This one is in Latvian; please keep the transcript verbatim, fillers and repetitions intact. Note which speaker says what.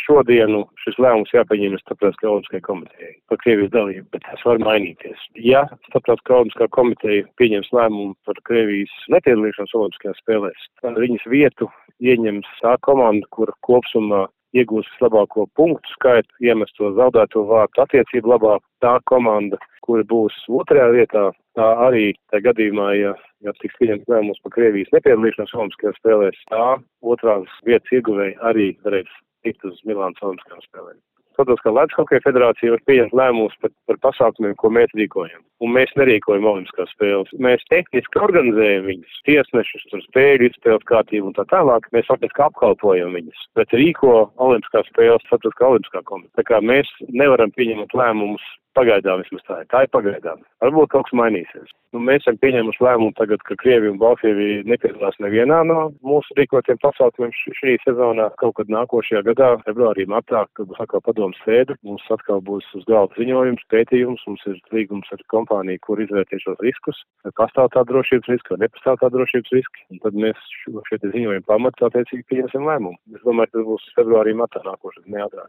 Speaker 1: šodienu šis lēmums jāpieņem Starptautiskajai olimpiskajai komitejai par Krievijas dalību, bet tas var mainīties. Ja Starptautiskā olimpiskā komiteja pieņems lēmumu par Krievijas nepiedalīšanos olimpiskajās spēlēs, tad viņas vietu ieņems tā komanda, kur kopsumā iegūs vislabāko punktu skaitu, iemesto zaudēto vārtu attiecību labā. Tā komanda, kura būs otrajā vietā, tā arī tā gadījumā, ja, ja tiks pieņemts lēmums par Krievijas nepiedalīšanos olimpiskajās spēlēs, tā otrās vietas ieguvēja arī varēs tikt uz Milānas olimpiskajām spēlēm. Starptautiskā ledus hokeja federācija var pieņemt lēmumus par, par pasākumiem, ko mēs rīkojam. Un mēs nerīkojam olimpiskās spēles. Mēs tehniski organizējam viņus, tiesnešus, tur spēļu izspēles kārtību un tā tālāk. Mēs faktiski apkalpojam viņus, bet rīko olimpiskās spēles Starptautiskā olimpiskā komiteja. Tā kā mēs nevaram pieņemt lēmumus pagaidām vismaz tā ir. Tā ir pagaidām. Varbūt kaut kas mainīsies. Nu, mēs esam pieņēmuši lēmumu tagad, ka Krievija un Baltkrievija nepiedalās nevienā no mūsu rīkotiem pasākumiem šī sezonā. Kaut kad nākošajā gadā, februārī, martā, kad būs atkal padomu sēde, mums atkal būs uz galda ziņojums, pētījums, mums ir līgums ar kompāniju, kur izvērtē šos riskus, vai pastāv tā drošības riski, vai nepastāv tā drošības riski. Un tad mēs šo šeit ziņojumu pamatā attiecīgi pieņemsim lēmumu. Es domāju, ka tas būs februārī, martā nākošais, neatrāk.